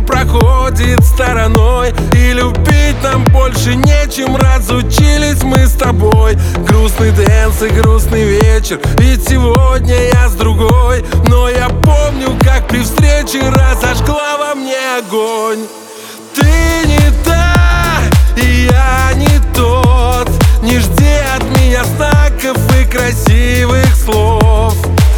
проходит стороной, и любить нам больше нечем. Разучились мы с тобой. Грустный дэнс и грустный вечер, ведь сегодня я с другой. Но я помню, как при встрече разожгла во мне огонь. Ты не та, и я не тот. Не жди от меня знаков и красивых слов.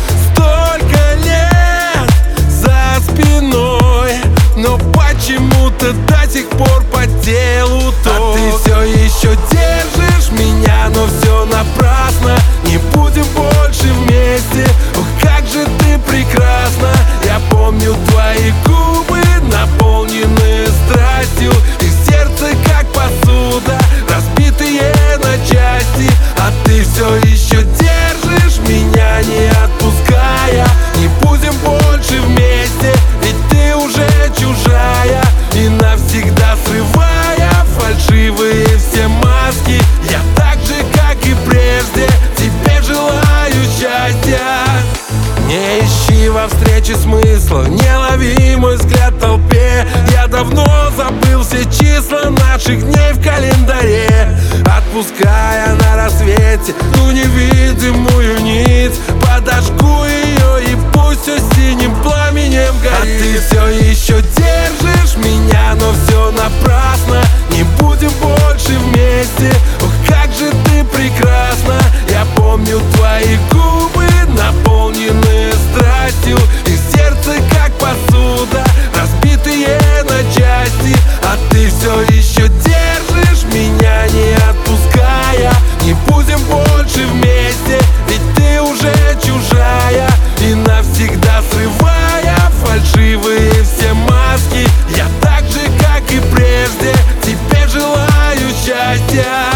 Столько лет за спиной, но почему-то до сих пор по телу ток. А ты все еще держишь меня, но все напрасно. Не будем больше вместе, ох, как же ты прекрасна. Я помню твои губы, наполненные страстью, и сердце как посуда, разбитые на части. А ты все еще держишь меня, не отпуская. Не будем больше вместе, ведь ты уже чужая. И навсегда срывая фальшивые все маски, я так же, как и прежде, тебе желаю счастья. Не ищи во встрече смысла, не лови мой взгляд в толпе. Я давно забыл все числа наших дней в календаре, отпуская на рассвете ту невидимую нить. Подожгу ее, и пусть все синим пламенем горит. А ты все еще держишь меня, но все напрасно. Не будем больше вместе, ох, как же ты прекрасна. Я помню твои губы, наполненные страстью, и сердце как посуда, разбитые на части. А ты все еще держишь меня, не отпуская. Не будем больше вместе, ведь ты уже чужая. И навсегда срывая фальшивые все маски, я так же, как и прежде, тебе желаю счастья.